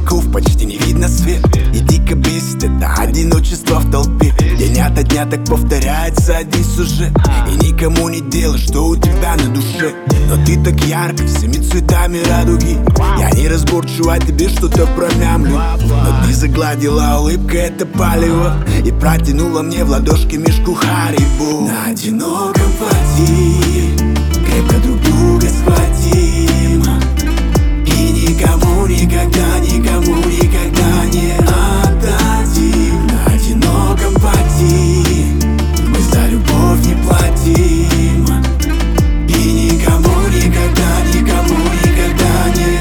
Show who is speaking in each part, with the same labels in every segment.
Speaker 1: боков почти не видно свет. И дико бесит это одиночество в толпе, день ото дня так повторяется один сюжет. И никому не дело, что у тебя на душе, но ты так ярко, всеми цветами радуги. Я неразборчиво тебе что-то промямлю, но ты загладила улыбкой это палево и протянула мне в ладошки мешку Харибу. На одиноком пути крепко друг друга схватим, и никому никогда, никому никогда не отдадим. На одиноком пути мы за любовь не платим, и никому никогда, никому никогда не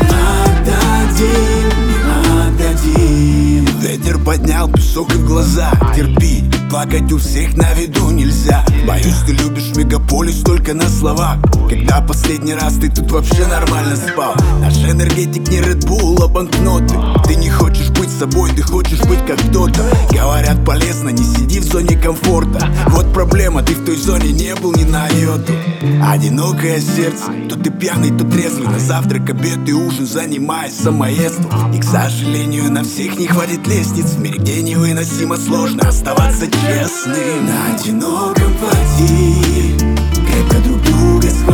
Speaker 1: отдадим. Ветер поднял песок и в глаза. Терпи, плакать у всех на виду нельзя. Боюсь, ты любишь мегаполис только на словах. Когда последний раз ты тут вообще нормально спал? Наш энергетик не Red Bull, а банкноты. Ты не хочешь быть собой, ты хочешь быть как кто-то. Говорят, полезно, не сиди в зоне комфорта. Вот проблема, ты в той зоне не был ни на йоту. Одинокое сердце, то ты пьяный, то трезвый. На завтрак, обед и ужин занимаясь самоедством. И, к сожалению, на всех не хватит лестниц в мире, где невыносимо сложно оставаться честным. На одиноком пути крепко друг друга схватим,